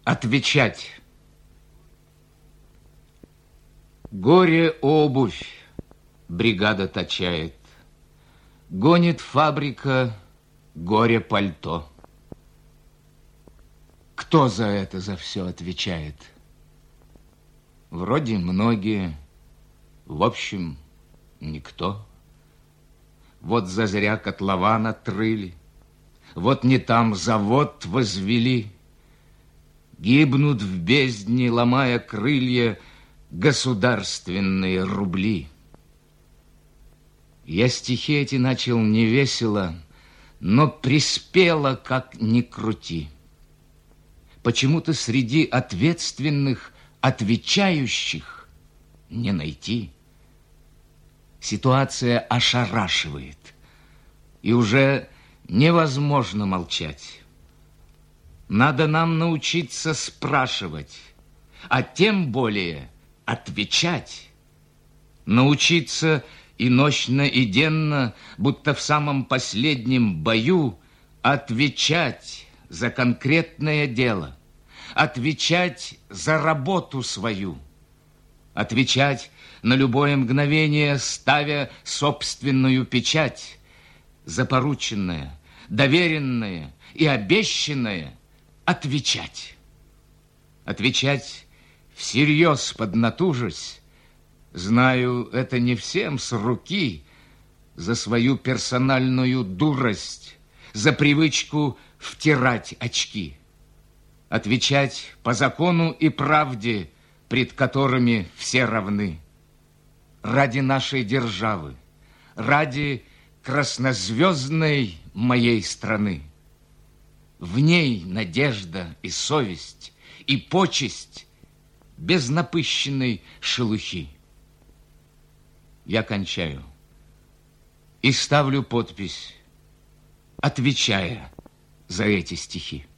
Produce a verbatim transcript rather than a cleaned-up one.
Отвечать. Горе обувь бригада точает, гонит фабрика горе пальто. Кто за это, за все отвечает? Вроде многие, в общем, никто. Вот зазря котлован отрыли, вот не там завод возвели. Гибнут в бездне, ломая крылья, государственные рубли. Я стихи эти начал невесело, но приспело, как ни крути. Почему-то среди ответственных, отвечающих не найти. Ситуация ошарашивает, и уже невозможно молчать. Надо нам научиться спрашивать, а тем более отвечать. Научиться и нощно, и денно, будто в самом последнем бою, отвечать за конкретное дело, отвечать за работу свою, отвечать на любое мгновение, ставя собственную печать, за порученное, доверенное и обещанное отвечать. Отвечать всерьез, поднатужась, знаю, это не всем с руки, за свою персональную дурость, за привычку втирать очки. Отвечать по закону и правде, пред которыми все равны. Ради нашей державы, ради краснозвездной моей страны. В ней надежда и совесть, и почесть без напыщенной шелухи. Я кончаю и ставлю подпись, отвечая за эти стихи.